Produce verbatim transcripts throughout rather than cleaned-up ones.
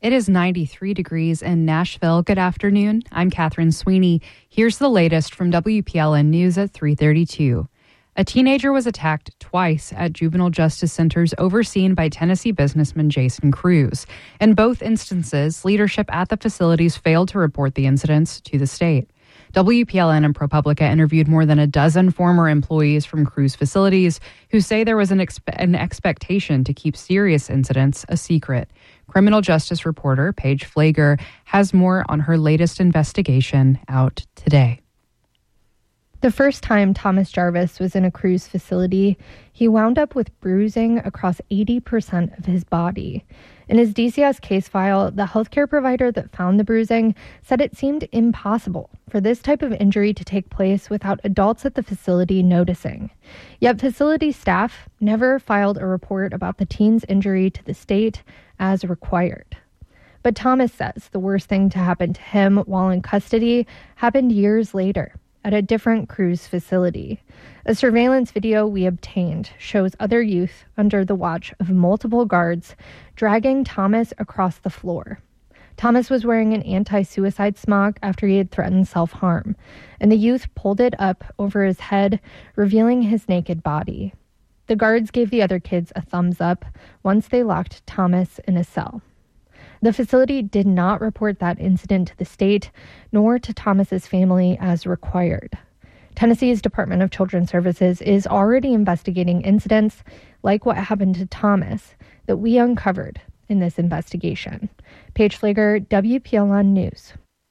It is ninety-three degrees in Nashville. Good afternoon. I'm Catherine Sweeney. Here's the latest from W P L N News at three thirty-two. A teenager was attacked twice at juvenile justice centers overseen by Tennessee businessman Jason Cruz. In both instances, leadership at the facilities failed to report the incidents to the state. W P L N and ProPublica interviewed more than a dozen former employees from Cruz facilities who say there was an, expe- an expectation to keep serious incidents a secret. Criminal justice reporter Paige Flager has more on her latest investigation out today. The first time Thomas Jarvis was in a Cruz facility, he wound up with bruising across eighty percent of his body. In his D C S case file, the healthcare provider that found the bruising said it seemed impossible for this type of injury to take place without adults at the facility noticing. Yet facility staff never filed a report about the teen's injury to the state as required. But Thomas says the worst thing to happen to him while in custody happened years later at a different Cruz facility. A surveillance video we obtained shows other youth under the watch of multiple guards dragging Thomas across the floor. Thomas was wearing an anti-suicide smock after he had threatened self-harm, and the youth pulled it up over his head, revealing his naked body. The guards gave the other kids a thumbs up once they locked Thomas in a cell. The facility did not report that incident to the state, nor to Thomas's family as required. Tennessee's Department of Children's Services is already investigating incidents like what happened to Thomas that we uncovered in this investigation. Paige Flager, W P L N News.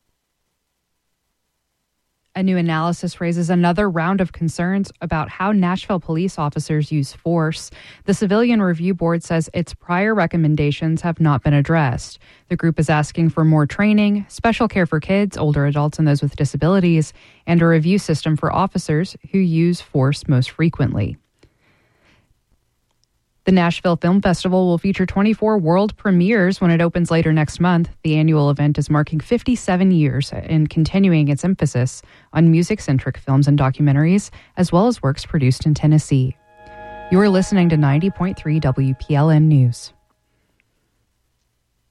A new analysis raises another round of concerns about how Nashville police officers use force. The Civilian Review Board says its prior recommendations have not been addressed. The group is asking for more training, special care for kids, older adults, and those with disabilities, and a review system for officers who use force most frequently. The Nashville Film Festival will feature twenty-four world premieres when it opens later next month. The annual event is marking fifty-seven years and continuing its emphasis on music-centric films and documentaries, as well as works produced in Tennessee. You are listening to ninety point three W P L N News.